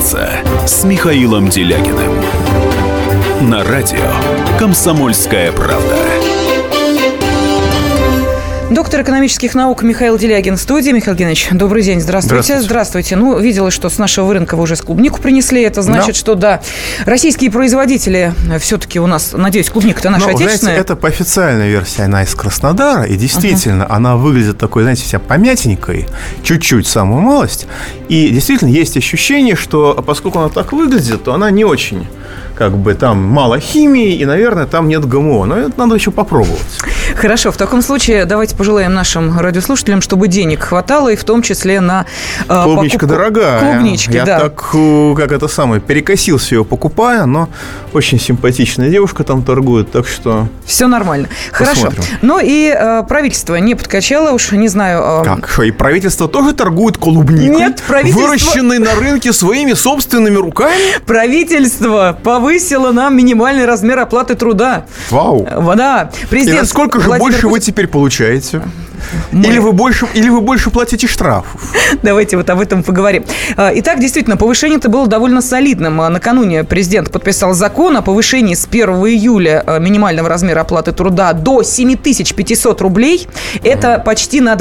бизнеса» с Михаилом Делягиным на радио «Комсомольская правда». Доктор экономических наук Михаил Делягин в студии. Михаил Геннадьевич, добрый день. Здравствуйте. Здравствуйте. Ну, видела, что с нашего рынка вы уже клубнику принесли. Это значит, что, да, российские производители все-таки у нас, надеюсь, клубника-то наша отечественная. Знаете, это по официальной версии, она из Краснодара. И действительно, она выглядит такой, знаете, вся помятенькой, чуть-чуть, самую малость. И действительно, есть ощущение, что поскольку она так выглядит, то она не очень, там мало химии, и, наверное, там нет ГМО. Но это надо еще попробовать. Хорошо, в таком случае давайте пожелаем нашим радиослушателям, чтобы денег хватало, и в том числе на клубничка покупку. Дорогая. Клубнички, я да. так, перекосился ее покупая, но очень симпатичная девушка там торгует, так что... Все нормально. Посмотрим. Хорошо. Ну и правительство не подкачало, уж не знаю... Как? Что, и правительство тоже торгует клубникой? Нет, правительство... Выращенной на рынке своими собственными руками? Правительство повысило нам минимальный размер оплаты труда. Вау. Да. Президент... И насколько же больше вы теперь получаете? Или вы больше платите штрафов? Давайте вот об этом поговорим. Итак, действительно, повышение-то было довольно солидным. Накануне президент подписал закон о повышении с 1 июля минимального размера оплаты труда до 7500 рублей. Это почти на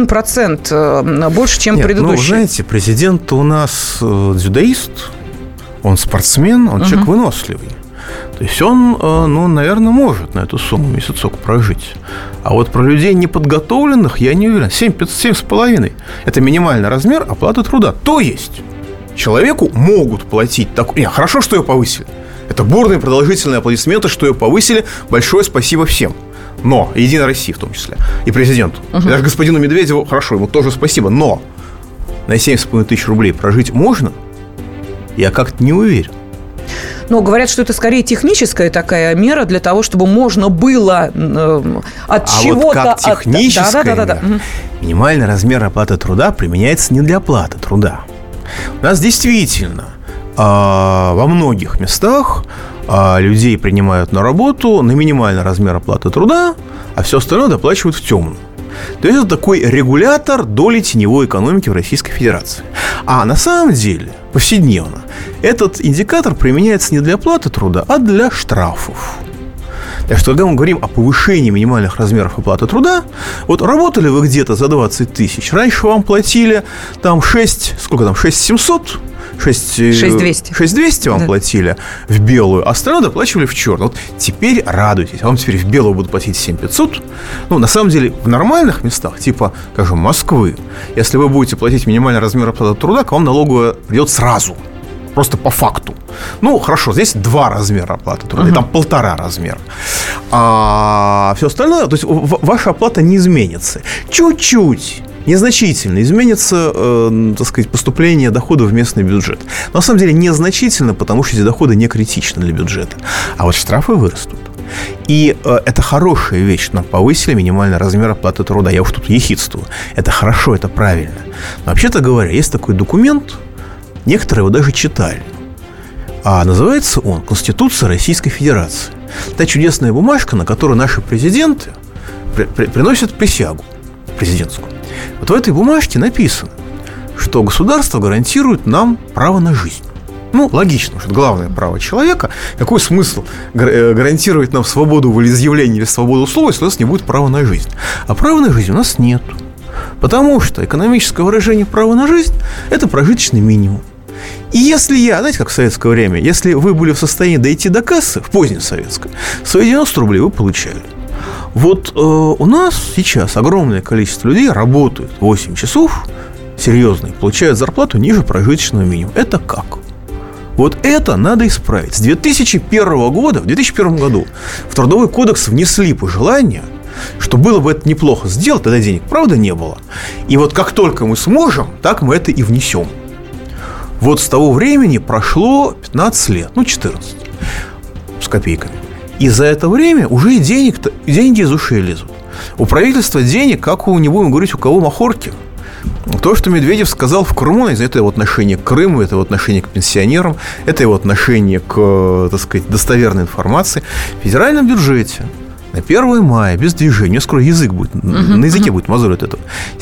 21% больше, чем предыдущий. Ну, знаете, президент у нас дзюдоист, он спортсмен, он человек выносливый. То есть он, наверное, может на эту сумму месяцок прожить. А вот про людей неподготовленных я не уверен. 7,5 – это минимальный размер оплаты труда. То есть человеку могут платить такой... Хорошо, что ее повысили. Это бурные продолжительные аплодисменты, что ее повысили. Большое спасибо всем. Но, Единой России в том числе, и президенту. И даже господину Медведеву, хорошо, ему тоже спасибо. Но на 7,5 тысяч рублей прожить можно? Я как-то не уверен. Но говорят, что это скорее техническая такая мера для того, чтобы можно было от чего-то... Вот как техническая мера, минимальный размер оплаты труда применяется не для оплаты труда. У нас действительно во многих местах людей принимают на работу на минимальный размер оплаты труда, а все остальное доплачивают в темную. То есть это такой регулятор доли теневой экономики в Российской Федерации. А на самом деле, повседневно, этот индикатор применяется не для оплаты труда, а для штрафов. Так что, когда мы говорим о повышении минимальных размеров оплаты труда, вот работали вы где-то за 20 тысяч, раньше вам платили там 6700, 6200 вам платили в белую, а остальное доплачивали в черную. Вот теперь радуйтесь, а вам теперь в белую будут платить 7500. Ну, на самом деле, в нормальных местах, типа, скажем, Москвы, если вы будете платить минимальный размер оплаты труда, к вам налоговая придет сразу. Просто по факту. Ну, хорошо, здесь 2 размера оплаты труда, и там 1,5 размера. А все остальное, то есть ваша оплата не изменится. Чуть-чуть, незначительно изменится, поступление дохода в местный бюджет. Но на самом деле незначительно, потому что эти доходы не критичны для бюджета. А вот штрафы вырастут. И это хорошая вещь, нам повысили минимальный размер оплаты труда. Я уж тут ехидствую. Это хорошо, это правильно. Но вообще-то говоря, есть такой документ, некоторые его даже читали. А называется он «Конституция Российской Федерации». Та чудесная бумажка, на которую наши президенты приносят присягу президентскую. Вот в этой бумажке написано, что государство гарантирует нам право на жизнь. Ну, логично, что это главное право человека. Какой смысл гарантировать нам свободу волеизъявления или свободу слова, если у нас не будет права на жизнь? А права на жизнь у нас нет. Потому что экономическое выражение права на жизнь – это прожиточный минимум. И если знаете, как в советское время, если вы были в состоянии дойти до кассы, в позднее советское, свои 90 рублей вы получали. Вот у нас сейчас огромное количество людей работают 8 часов, серьезно, получают зарплату ниже прожиточного минимума. Это как? Вот это надо исправить. С 2001 года, в 2001 году в Трудовой кодекс внесли пожелание, что было бы это неплохо сделать, тогда денег, правда, не было. И вот как только мы сможем, так мы это и внесем. Вот с того времени прошло 15 лет, 14 с копейками. И за это время уже деньги из ушей лезут. У правительства денег, как не будем говорить, у кого махорки. То, что Медведев сказал в Крыму, это его отношение к Крыму, это его отношение к пенсионерам, это его отношение к, достоверной информации. В федеральном бюджете на 1 мая без движения, скоро язык будет, на языке будет мозоль от этого,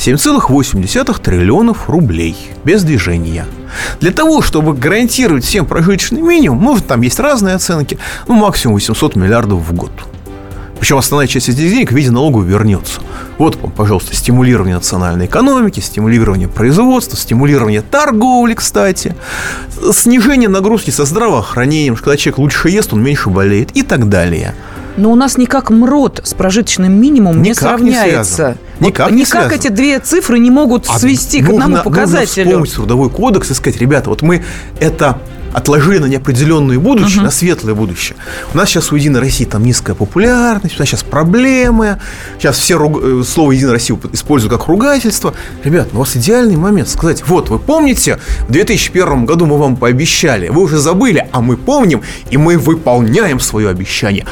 7,8 триллионов рублей без движения. Для того, чтобы гарантировать всем прожиточный минимум, может, там есть разные оценки, максимум 800 миллиардов в год. Причем основная часть этих денег в виде налогов вернется. Вот вам, пожалуйста, стимулирование национальной экономики, стимулирование производства, стимулирование торговли, кстати, снижение нагрузки со здравоохранением, когда человек лучше ест, он меньше болеет и так далее. Но у нас никак МРОТ с прожиточным минимумом не сравняется. Никак не связано. Эти две цифры не могут свести к одному показателю. Нужно вспомнить Трудовой кодекс и сказать: ребята, вот мы это отложили на неопределенное будущее, на светлое будущее. У нас сейчас у «Единой России» там низкая популярность, у нас сейчас проблемы, сейчас все слово «Единая Россия» используют как ругательство. Ребят, у вас идеальный момент сказать: вот, вы помните, в 2001 году мы вам пообещали, вы уже забыли, а мы помним, и мы выполняем свое обещание.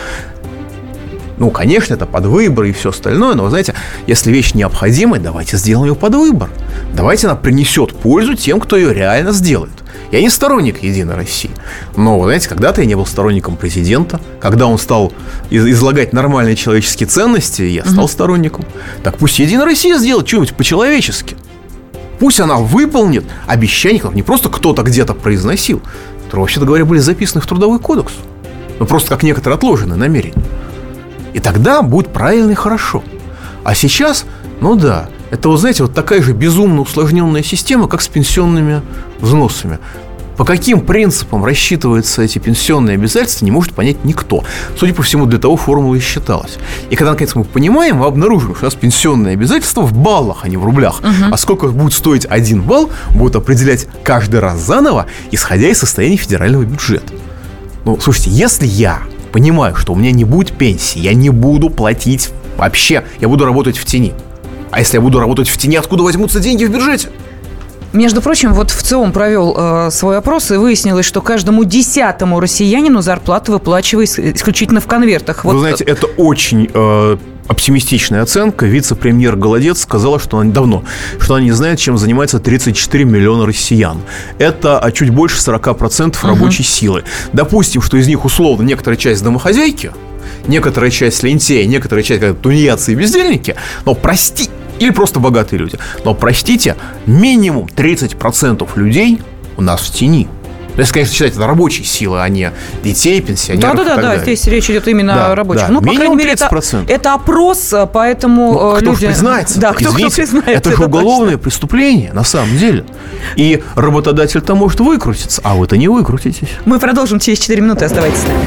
Конечно, это под выбор и все остальное, но, вы знаете, если вещь необходимая, давайте сделаем ее под выбор. Давайте она принесет пользу тем, кто ее реально сделает. Я не сторонник «Единой России», но, вы знаете, когда-то я не был сторонником президента. Когда он стал излагать нормальные человеческие ценности, я стал сторонником. Так пусть «Единая Россия» сделает что-нибудь по-человечески. Пусть она выполнит обещания, не просто кто-то где-то произносил, которые, вообще-то говоря, были записаны в Трудовой кодекс. Просто как некоторые отложенные намерения. И тогда будет правильно и хорошо. А сейчас, это, знаете, вот такая же безумно усложненная система, как с пенсионными взносами. По каким принципам рассчитываются эти пенсионные обязательства, не может понять никто. Судя по всему, для того формула и считалась. И когда, наконец, мы понимаем, мы обнаружим, что у нас пенсионные обязательства в баллах, а не в рублях. А сколько будет стоить 1 балл, будут определять каждый раз заново, исходя из состояния федерального бюджета. Слушайте, если я понимаю, что у меня не будет пенсии, я не буду платить вообще, я буду работать в тени. А если я буду работать в тени, откуда возьмутся деньги в бюджете? Между прочим, вот ВЦИОМ провел свой опрос, и выяснилось, что каждому 10-му россиянину зарплата выплачивается исключительно в конвертах. Вы знаете, это очень оптимистичная оценка. Вице-премьер Голодец сказала, что она не знает, чем занимается 34 миллиона россиян. Это чуть больше 40% рабочей силы. Допустим, что из них условно некоторая часть домохозяйки, некоторая часть лентяи, некоторая часть тунеядцы и бездельники, или просто богатые люди. Но, простите, минимум 30% людей у нас в тени. Если, конечно, считать это рабочей силой, а не детей, пенсионеров и так далее. Да, здесь речь идет именно о рабочих. Да. По крайней мере, это опрос, поэтому кто люди... признается? Да, кто признается. Это же уголовное преступление, на самом деле. И работодатель-то может выкрутиться, а вы-то не выкрутитесь. Мы продолжим через 4 минуты. Оставайтесь с нами.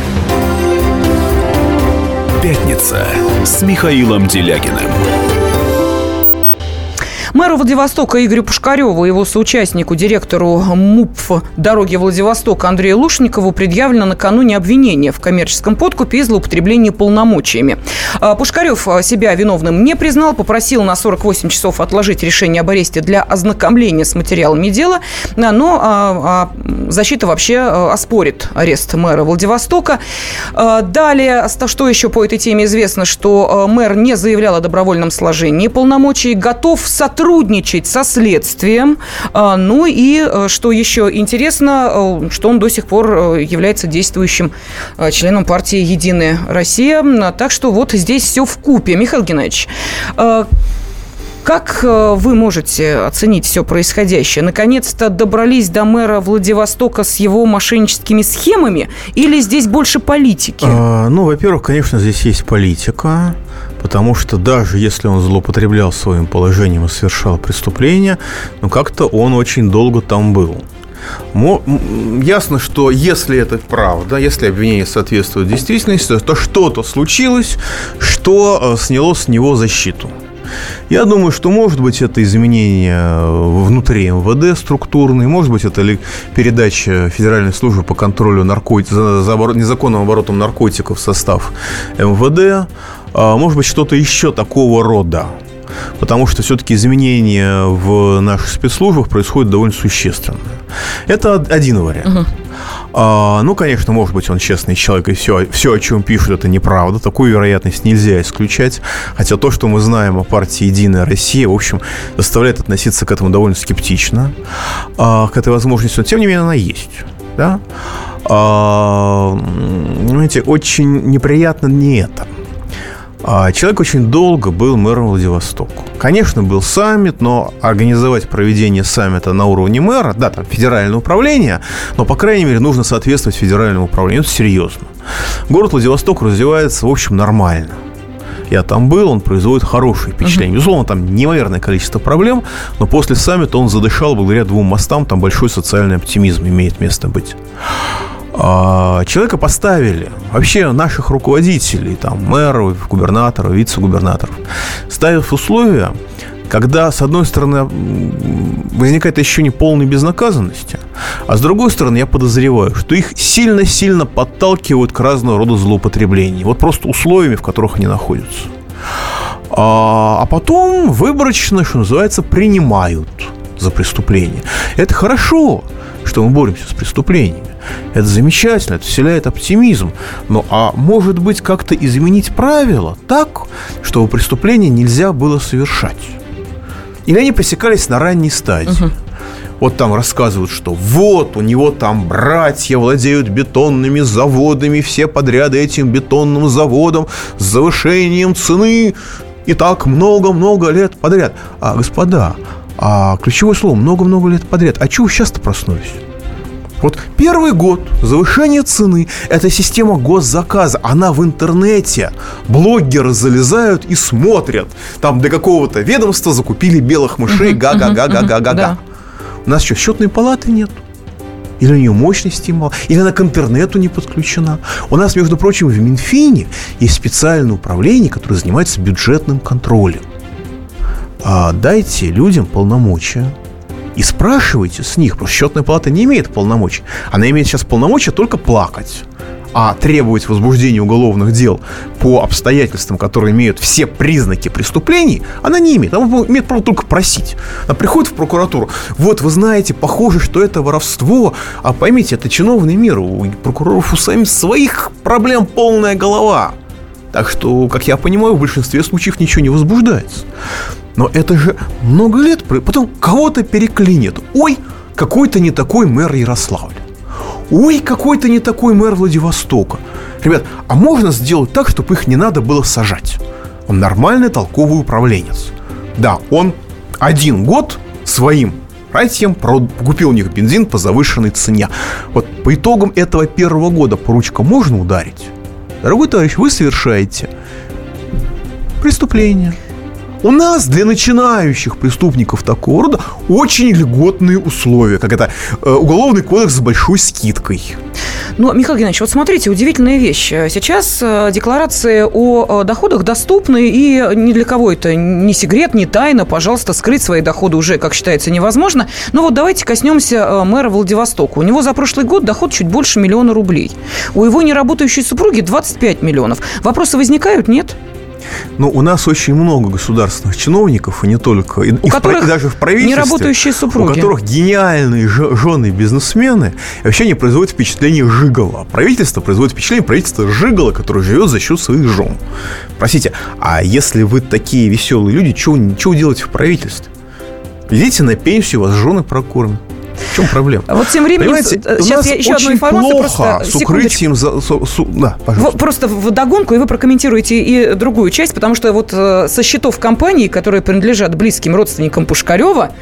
Пятница с Михаилом Делягиным. Мэру Владивостока Игорю Пушкареву и его соучастнику, директору МУП «Дороги Владивостока» Андрею Лушникову предъявлено накануне обвинение в коммерческом подкупе и злоупотреблении полномочиями. Пушкарев себя виновным не признал, попросил на 48 часов отложить решение об аресте для ознакомления с материалами дела, но защита вообще оспорит арест мэра Владивостока. Далее, что еще по этой теме известно, что мэр не заявлял о добровольном сложении полномочий, готов сотрудничать со следствием. Ну и, что еще интересно, что он до сих пор является действующим членом партии «Единая Россия». Так что вот здесь все вкупе. Михаил Геннадьевич, как вы можете оценить все происходящее? Наконец-то добрались до мэра Владивостока с его мошенническими схемами или здесь больше политики? Во-первых, конечно, здесь есть политика. Потому что даже если он злоупотреблял своим положением и совершал преступление, как-то он очень долго там был. Ясно, что если это правда, если обвинение соответствует действительности, то что-то случилось, что сняло с него защиту. Я думаю, что, может быть, это изменения внутри МВД структурные, может быть, это передача Федеральной службы по контролю за незаконным оборотом наркотиков в состав МВД, может быть, что-то еще такого рода. Потому что все-таки изменения в наших спецслужбах происходят довольно существенно. Это один вариант. Конечно, может быть, он честный человек, и все, о чем пишут, это неправда. Такую вероятность нельзя исключать. Хотя то, что мы знаем о партии «Единая Россия», в общем, заставляет относиться к этому довольно скептично, к этой возможности. Но, тем не менее, она есть. Да? Знаете, очень неприятно не это. Человек очень долго был мэром Владивостока. Конечно, был саммит, но организовать проведение саммита на уровне мэра, да, там федеральное управление, но, по крайней мере, нужно соответствовать федеральному управлению. Это серьезно. Город Владивосток развивается, в общем, нормально. Я там был, он производит хорошее впечатление. Безусловно, там неимоверное количество проблем, но после саммита он задышал благодаря 2 мостам, там большой социальный оптимизм имеет место быть. Человека поставили, вообще наших руководителей, там, мэров, губернаторов, вице-губернаторов, ставив условия, когда, с одной стороны, возникает ощущение полной безнаказанности, а с другой стороны, я подозреваю, что их сильно-сильно подталкивают к разного рода злоупотреблениям. Вот просто условиями, в которых они находятся. А потом выборочно, что называется, принимают за преступление. Это хорошо, что мы боремся с преступлениями. Это замечательно, это вселяет оптимизм. Но может быть, как-то изменить правила так, чтобы преступления нельзя было совершать? Или они пресекались на ранней стадии? Вот там рассказывают, что вот у него там братья владеют бетонными заводами, все подряды этим бетонным заводом с завышением цены и так много-много лет подряд. Господа, ключевое слово много-много лет подряд. А чего вы сейчас-то проснулись? Вот первый год завышение цены – это система госзаказа. Она в интернете. Блогеры залезают и смотрят. Там для какого-то ведомства закупили белых мышей. Га-га-га-га-га-га-га. У нас что, счетной палаты нет? Или у нее мощности мало? Или она к интернету не подключена? У нас, между прочим, в Минфине есть специальное управление, которое занимается бюджетным контролем. Дайте людям полномочия и спрашивайте с них, потому что счетная палата не имеет полномочий. Она имеет сейчас полномочия только плакать. А требовать возбуждения уголовных дел по обстоятельствам, которые имеют все признаки преступлений, она не имеет. Она имеет право только просить. Она приходит в прокуратуру. Вот, вы знаете, похоже, что это воровство. А поймите, это чиновный мир. У прокуроров у самих своих проблем полная голова. Так что, как я понимаю, в большинстве случаев ничего не возбуждается. Но это же много лет. Потом кого-то переклинит. Ой, какой-то не такой мэр Ярославля. Ой, какой-то не такой мэр Владивостока. Ребят, а можно сделать так, чтобы их не надо было сажать? Он нормальный толковый управленец. Да, он 1 год своим братьям купил у них бензин по завышенной цене. Вот по итогам этого 1-го года по ручкам можно ударить? Дорогой товарищ, вы совершаете преступление. У нас для начинающих преступников такого рода очень льготные условия, как это уголовный кодекс с большой скидкой. Ну, Михаил Геннадьевич, вот смотрите, удивительная вещь. Сейчас декларации о доходах доступны, и ни для кого это не секрет, не тайна. Пожалуйста, скрыть свои доходы уже, как считается, невозможно. Но вот давайте коснемся мэра Владивостока. У него за прошлый год доход чуть больше 1 000 000 рублей. У его неработающей супруги 25 миллионов. Вопросы возникают, нет? Но у нас очень много государственных чиновников, и не только, и даже в правительстве, неработающие супруги, у которых гениальные жены бизнесмены, и вообще они производят впечатление жигола. Правительство производит впечатление правительства жигола, который живет за счет своих жен. Простите, а если вы такие веселые люди, чего делаете в правительстве? Идите на пенсию, вас жены прокормят. В чем проблема? Вот тем временем, сейчас я еще одну информацию. Плохо с укрытием. Да, пожалуйста. Просто вдогонку, и вы прокомментируете и другую часть, потому что вот со счетов компаний, которые принадлежат близким родственникам Пушкарева,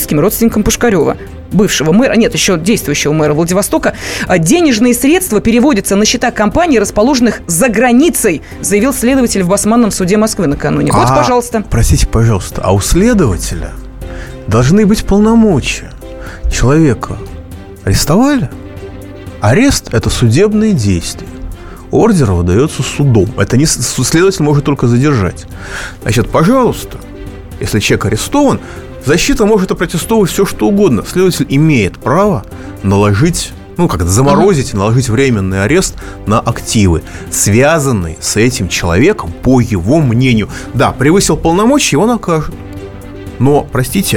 бывшего мэра, нет, еще действующего мэра Владивостока, денежные средства переводятся на счета компаний, расположенных за границей, заявил следователь в Басманном суде Москвы накануне. Вот, пожалуйста. Простите, пожалуйста, а у следователя должны быть полномочия. Человека арестовали. Арест – это судебные действия. Ордер выдается судом. Это не следователь может только задержать. Значит, пожалуйста, если человек арестован, защита может опротестовывать все, что угодно. Следователь имеет право наложить, заморозить, наложить временный арест на активы, связанные с этим человеком, по его мнению. Да, превысил полномочия, его накажут. Но,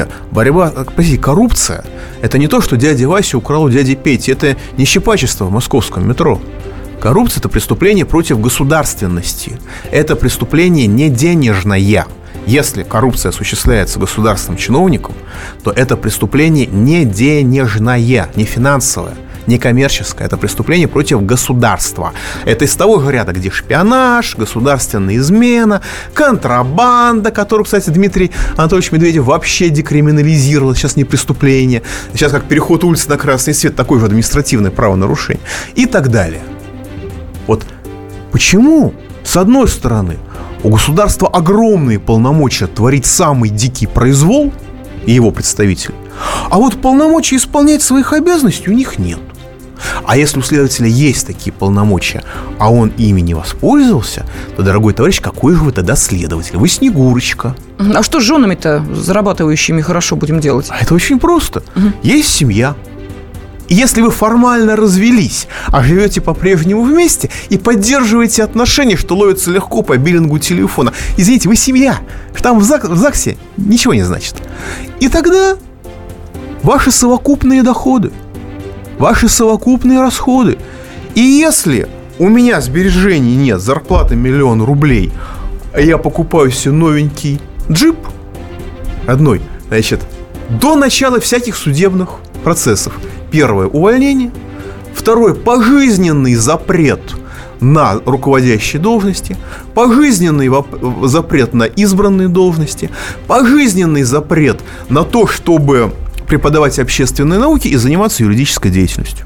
коррупция – это не то, что дядя Вася украл у дяди Пети. Это не щипачество в московском метро. Коррупция – это преступление против государственности. Это преступление не денежное. Если коррупция осуществляется государственным чиновником, то это преступление не денежное, не финансовое. некоммерческое, это преступление против государства. Это из того же ряда, где шпионаж, государственная измена, контрабанда, которую, кстати, Дмитрий Анатольевич Медведев вообще декриминализировал. Сейчас не преступление. Сейчас как переход улицы на красный свет, такое же административное правонарушение. И так далее. Вот почему, с одной стороны, у государства огромные полномочия творить самый дикий произвол и его представителей, а вот полномочий исполнять своих обязанностей у них нет. А если у следователя есть такие полномочия, а он ими не воспользовался, то, дорогой товарищ, какой же вы тогда следователь? Вы Снегурочка. А что с женами-то, зарабатывающими, хорошо будем делать? А это очень просто. Есть семья. И если вы формально развелись, а живете по-прежнему вместе и поддерживаете отношения, что ловится легко по биллингу телефона, извините, вы семья. Там в ЗАГСе ничего не значит. И тогда ваши совокупные доходы, ваши совокупные расходы. И если у меня сбережений нет, зарплата 1 000 000 рублей, а я покупаю себе новенький джип, родной, значит, до начала всяких судебных процессов. Первое – увольнение. Второе – пожизненный запрет на руководящие должности. Пожизненный запрет на избранные должности. Пожизненный запрет на то, чтобы преподавать общественные науки и заниматься юридической деятельностью.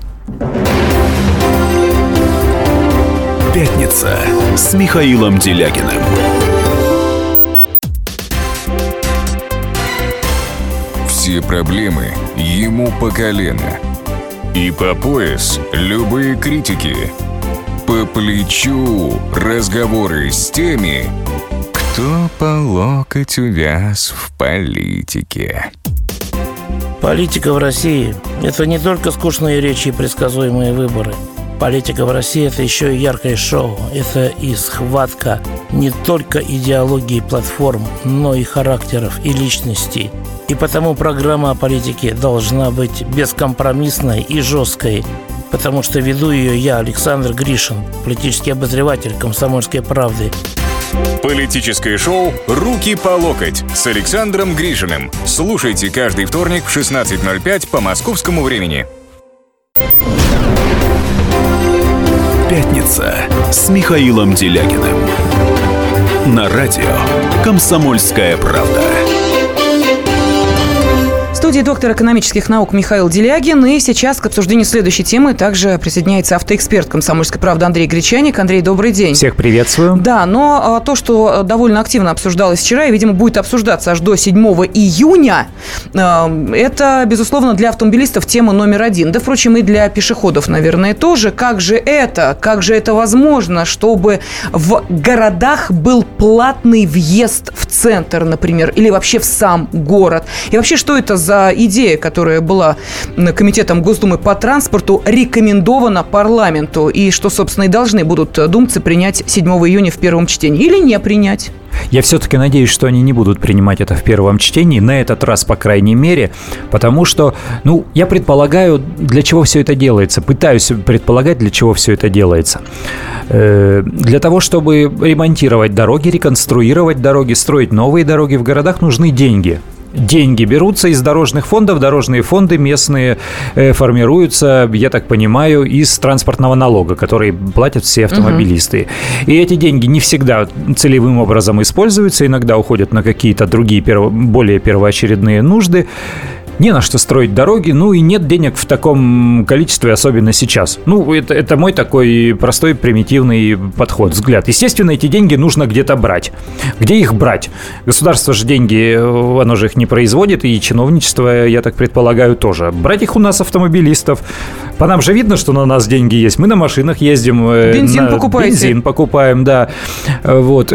Пятница с Михаилом Делягиным. Все проблемы ему по колено. И по пояс любые критики. По плечу разговоры с теми, кто по локоть увяз в политике. Политика в России – это не только скучные речи и предсказуемые выборы. Политика в России – это еще и яркое шоу. Это и схватка не только идеологии и платформ, но и характеров и личностей. И потому программа о политике должна быть бескомпромиссной и жесткой, потому что веду ее я, Александр Гришин, политический обозреватель «Комсомольской правды». Политическое шоу «Руки по локоть» с Александром Гришиным. Слушайте каждый вторник в 16:05 по московскому времени. Пятница с Михаилом Делягиным. На радио «Комсомольская правда». В студии доктор экономических наук Михаил Делягин. И сейчас к обсуждению следующей темы также присоединяется автоэксперт «Комсомольской правды» Андрей Гречаник. Андрей, добрый день. Всех приветствую. Да, но то, что довольно активно обсуждалось вчера и, видимо, будет обсуждаться аж до 7 июня, это, безусловно, для автомобилистов тема номер один. Да, впрочем, и для пешеходов, наверное, тоже. Как же это возможно, чтобы в городах был платный въезд в центр, например, или вообще в сам город? И вообще, что это за идея, которая была Комитетом Госдумы по транспорту рекомендована парламенту, и что, собственно, и должны будут думцы принять 7 июня в первом чтении или не принять? Я все-таки надеюсь, что они не будут принимать это в первом чтении, на этот раз, по крайней мере, потому что, я предполагаю, для чего все это делается, пытаюсь предполагать, для чего все это делается. Для того, чтобы ремонтировать дороги, реконструировать дороги, строить новые дороги в городах, нужны деньги. Деньги берутся из дорожных фондов. Дорожные фонды местные формируются, я так понимаю, из транспортного налога, который платят все автомобилисты. И эти деньги не всегда целевым образом используются, иногда уходят на какие-то другие более первоочередные нужды. Не на что строить дороги, и нет денег в таком количестве, особенно сейчас. Это мой такой простой, примитивный подход, взгляд. Естественно, эти деньги нужно где-то брать. Где их брать? Государство же деньги, оно же их не производит, и чиновничество, я так предполагаю, тоже. Брать их у нас, автомобилистов. По нам же видно, что на нас деньги есть. Мы на машинах ездим. Бензин покупаете? Бензин покупаем, да. Вот.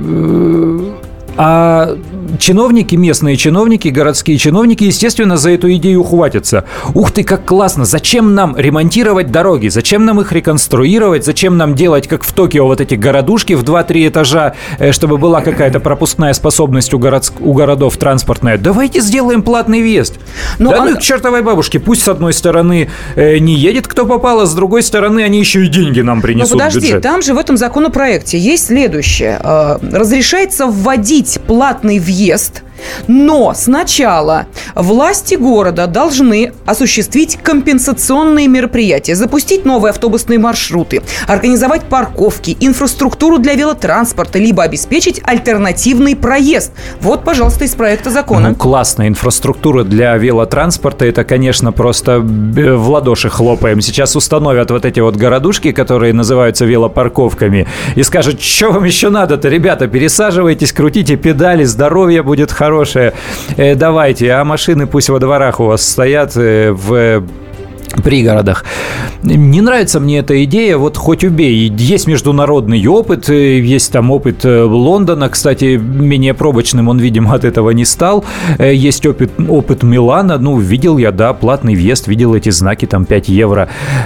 А чиновники, местные чиновники, городские чиновники, естественно, за эту идею ухватятся. Ух ты, как классно! Зачем нам ремонтировать дороги? Зачем нам их реконструировать? Зачем нам делать, как в Токио, вот эти городушки в 2-3 этажа, чтобы была какая-то пропускная способность у городов транспортная? Давайте сделаем платный въезд. К чертовой бабушке. Пусть с одной стороны не едет кто попало, с другой стороны они еще и деньги нам принесут в бюджет. Там же в этом законопроекте есть следующее. Разрешается вводить платный въезд Но сначала власти города должны осуществить компенсационные мероприятия, запустить новые автобусные маршруты, организовать парковки, инфраструктуру для велотранспорта, либо обеспечить альтернативный проезд. Вот, пожалуйста, из проекта закона. Ну, классная инфраструктура для велотранспорта. Это, конечно, просто в ладоши хлопаем. Сейчас установят вот эти вот городушки, которые называются велопарковками, и скажут, что вам еще надо-то, ребята, пересаживайтесь, крутите педали, здоровье будет хорошее. Давайте, а машины пусть во дворах у вас стоят в пригородах. Не нравится мне эта идея, вот хоть убей. Есть международный опыт, есть там опыт Лондона, кстати, менее пробочным он, видимо, от этого не стал. Есть опыт Милана, ну, видел я, да, платный въезд, видел эти знаки, там, 5 евро.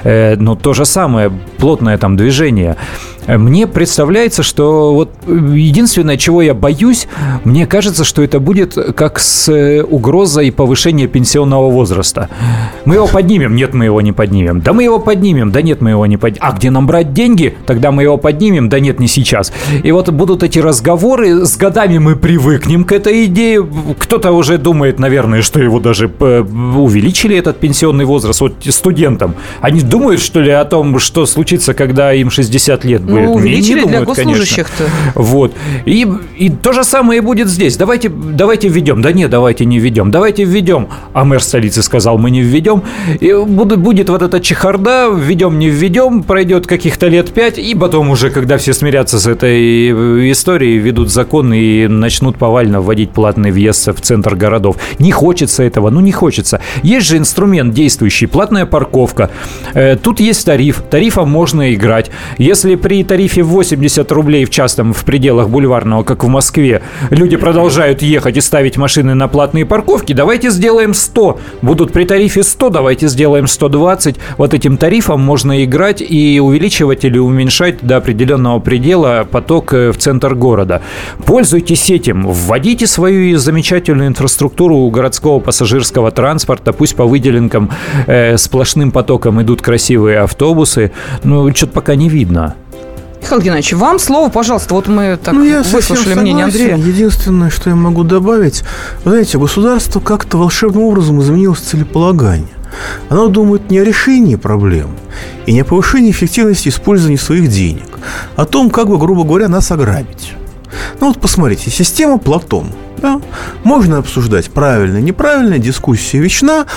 Но то же самое, плотное там движение. Мне представляется, что вот единственное, чего я боюсь, мне кажется, что это будет как с угрозой повышения пенсионного возраста. Мы его поднимем? Нет, мы его не поднимем. Да мы его поднимем? Да нет, мы его не поднимем. А где нам брать деньги? Тогда мы его поднимем? Да нет, не сейчас. И вот будут эти разговоры, с годами мы привыкнем к этой идее. Кто-то уже думает, наверное, что его даже увеличили, этот пенсионный возраст, вот студентам. Они думают, что ли, о том, что случится, когда им 60 лет будет? Ну, увеличили не для думают, госслужащих-то. Вот. И то же самое будет здесь. Давайте введем. Да нет, давайте не введем. Давайте введем. А мэр столицы сказал, мы не введем. И будет вот эта чехарда, введем, не введем, пройдет каких-то лет 5, и потом уже, когда все смирятся с этой историей, ведут закон и начнут повально вводить платный въезд в центр городов. Не хочется этого, не хочется. Есть же инструмент действующий, платная парковка. Тут есть тариф. Тарифом можно играть. Если при тарифе 80 рублей в час там, в пределах бульварного, как в Москве, люди продолжают ехать и ставить машины на платные парковки, давайте сделаем 100. Будут при тарифе 100, давайте сделаем 120. Вот этим тарифом можно играть и увеличивать или уменьшать до определенного предела поток в центр города. Пользуйтесь этим, вводите свою замечательную инфраструктуру городского пассажирского транспорта, пусть по выделенкам сплошным потоком идут красивые автобусы, но что-то пока не видно. Михаил Геннадьевич, вам слово, пожалуйста. Вот мы так выслушали мнение Андрея. Единственное, что я могу добавить, вы знаете, государство как-то волшебным образом изменилось целеполагание. Оно думает не о решении проблем и не о повышении эффективности использования своих денег, а о том, как бы, грубо говоря, нас ограбить. Ну вот посмотрите, система Платон. Да? Можно обсуждать правильно, неправильно, дискуссия вечна,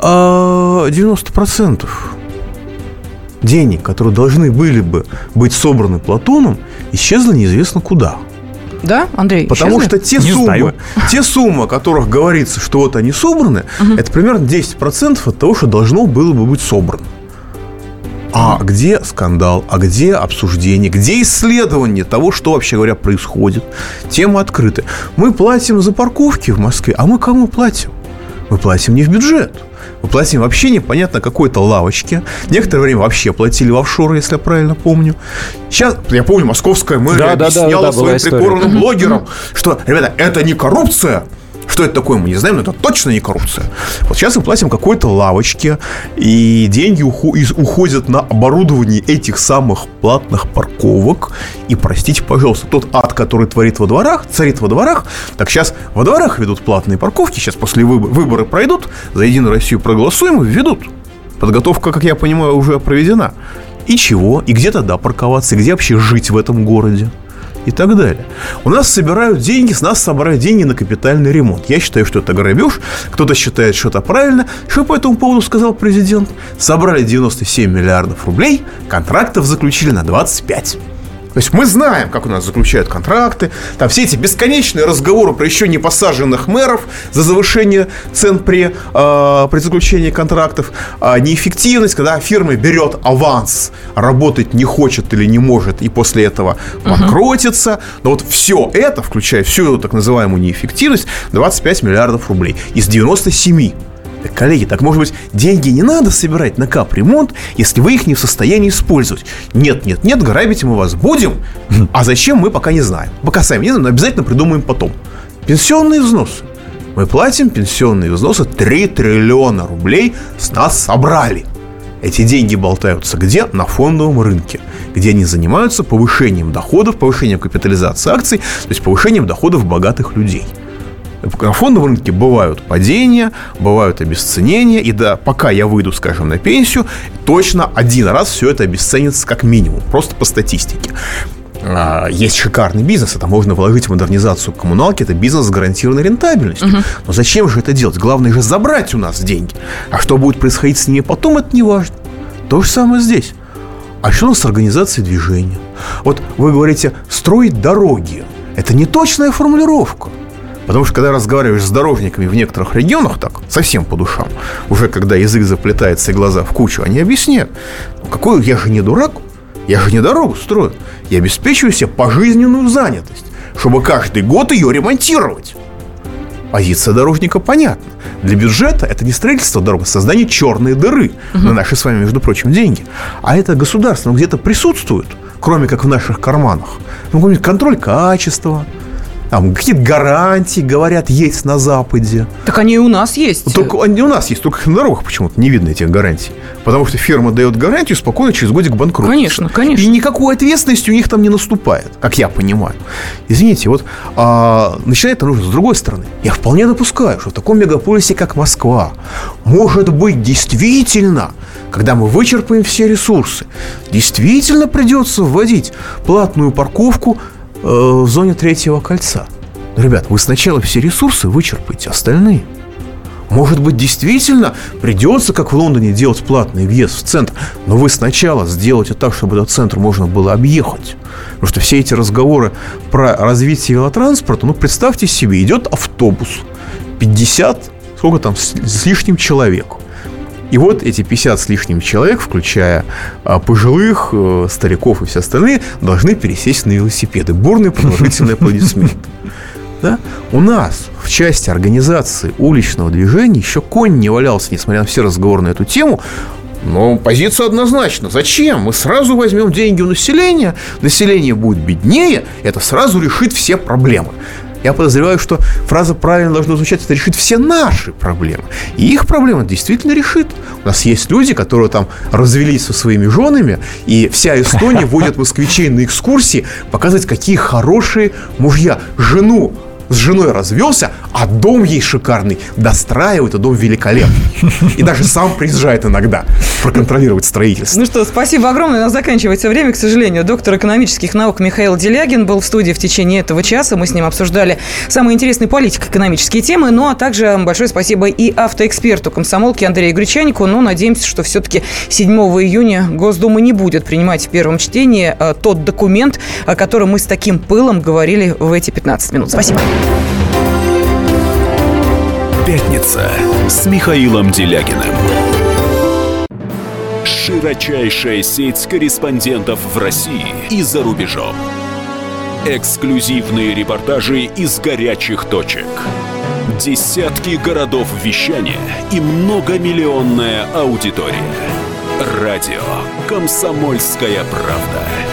а 90% денег, которые должны были бы быть собраны Платоном, исчезло неизвестно куда. Да, Андрей? Потому что те суммы, о которых говорится, что вот они собраны, это примерно 10% от того, что должно было бы быть собрано. А где скандал, а где обсуждение, где исследование того, что, вообще говоря, происходит? Темы открыты. Мы платим за парковки в Москве, а мы кому платим? Мы платим не в бюджет. Мы платим вообще непонятно какой-то лавочке. Некоторое время вообще платили в офшоры, если я правильно помню. Сейчас, я помню, московская мэрия объясняла своим прикормленным блогерам, что, ребята, это не коррупция. Что это такое, мы не знаем, но это точно не коррупция. Вот сейчас мы платим какой-то лавочке, и деньги уходят на оборудование этих самых платных парковок. И, простите, пожалуйста, тот ад, который царит во дворах, так сейчас во дворах ведут платные парковки, сейчас после выборы пройдут, за Единую Россию проголосуем и введут. Подготовка, как я понимаю, уже проведена. И чего? И где тогда парковаться? И где вообще жить в этом городе? И так далее. У нас собирают деньги, с нас собирают деньги на капитальный ремонт. Я считаю, что это грабеж, кто-то считает, что это правильно. Что по этому поводу сказал президент? Собрали 97 миллиардов рублей, контрактов заключили на 25. То есть мы знаем, как у нас заключают контракты. Там все эти бесконечные разговоры про еще не посаженных мэров за завышение цен при заключении контрактов, неэффективность, когда фирма берет аванс, работать не хочет или не может, и после этого банкротится. Но вот все это, включая всю эту так называемую неэффективность, 25 миллиардов рублей из 97. Так, коллеги, так может быть деньги не надо собирать на капремонт, если вы их не в состоянии использовать? Нет, грабить мы вас будем. А зачем, мы пока не знаем. Пока сами не знаем, но обязательно придумаем потом. Пенсионные взносы. Мы платим пенсионные взносы, 3 триллиона рублей с нас собрали. Эти деньги болтаются где? На фондовом рынке, где они занимаются повышением доходов, повышением капитализации акций, то есть повышением доходов богатых людей. На фондовом рынке бывают падения, бывают обесценения, и да, пока я выйду, скажем, на пенсию, точно один раз все это обесценится как минимум, просто по статистике. Есть шикарный бизнес, это можно вложить в модернизацию коммуналки, это бизнес с гарантированной рентабельностью. Но зачем же это делать? Главное же забрать у нас деньги. А что будет происходить с ними потом, это не важно. То же самое здесь. А что у нас с организацией движения? Вот вы говорите, строить дороги. Это не точная формулировка. Потому что, когда разговариваешь с дорожниками в некоторых регионах, так, совсем по душам, уже когда язык заплетается и глаза в кучу, они объясняют, какой я же не дурак, я же не дорогу строю, я обеспечиваю себе пожизненную занятость, чтобы каждый год ее ремонтировать. Позиция дорожника понятна. Для бюджета это не строительство дорог, а создание черной дыры на наши с вами, между прочим, деньги. А это государство где-то присутствует, кроме как в наших карманах. Ну, контроль качества, там какие-то гарантии, говорят, есть на Западе. Так они и у нас есть. Только они у нас есть, только на дорогах почему-то не видно этих гарантий. Потому что фирма дает гарантию, спокойно через годик банкротится. Конечно, конечно. И никакой ответственности у них там не наступает, как я понимаю. Извините, вот начинает это нужно с другой стороны. Я вполне допускаю, что в таком мегаполисе, как Москва, может быть действительно, когда мы вычерпаем все ресурсы, действительно придется вводить платную парковку в зоне третьего кольца. Но, ребят, вы сначала все ресурсы вычерпайте, остальные. Может быть, действительно придется, как в Лондоне, делать платный въезд в центр. Но вы сначала сделайте так, чтобы этот центр можно было объехать. Потому что все эти разговоры про развитие велотранспорта, ну, представьте себе, идет автобус, 50, сколько там, с лишним человек. И вот эти 50 с лишним человек, включая пожилых, стариков и все остальные, должны пересесть на велосипеды. Бурные продолжительные аплодисменты. Да? У нас в части организации уличного движения еще конь не валялся, несмотря на все разговоры на эту тему. Но позиция однозначна. Зачем? Мы сразу возьмем деньги у населения, население будет беднее, это сразу решит все проблемы. Я подозреваю, что фраза правильно должна звучать: это решит все наши проблемы. И их проблемы действительно решит. У нас есть люди, которые там развелись со своими женами, и вся Эстония водит москвичей на экскурсии, показывать, какие хорошие мужья. С женой развелся, а дом ей шикарный достраивает, и дом великолепный. И даже сам приезжает иногда проконтролировать строительство. Ну что, спасибо огромное. У нас заканчивается время, к сожалению. Доктор экономических наук Михаил Делягин был в студии в течение этого часа. Мы с ним обсуждали самые интересные политико-экономические темы. Ну, а также большое спасибо и автоэксперту комсомолки Андрею Гречанику. Но надеемся, что все-таки 7 июня Госдума не будет принимать в первом чтении тот документ, о котором мы с таким пылом говорили в эти 15 минут. Спасибо. Пятница с Михаилом Делягиным. Широчайшая сеть корреспондентов в России и за рубежом. Эксклюзивные репортажи из горячих точек. Десятки городов вещания и многомиллионная аудитория. Радио «Комсомольская правда».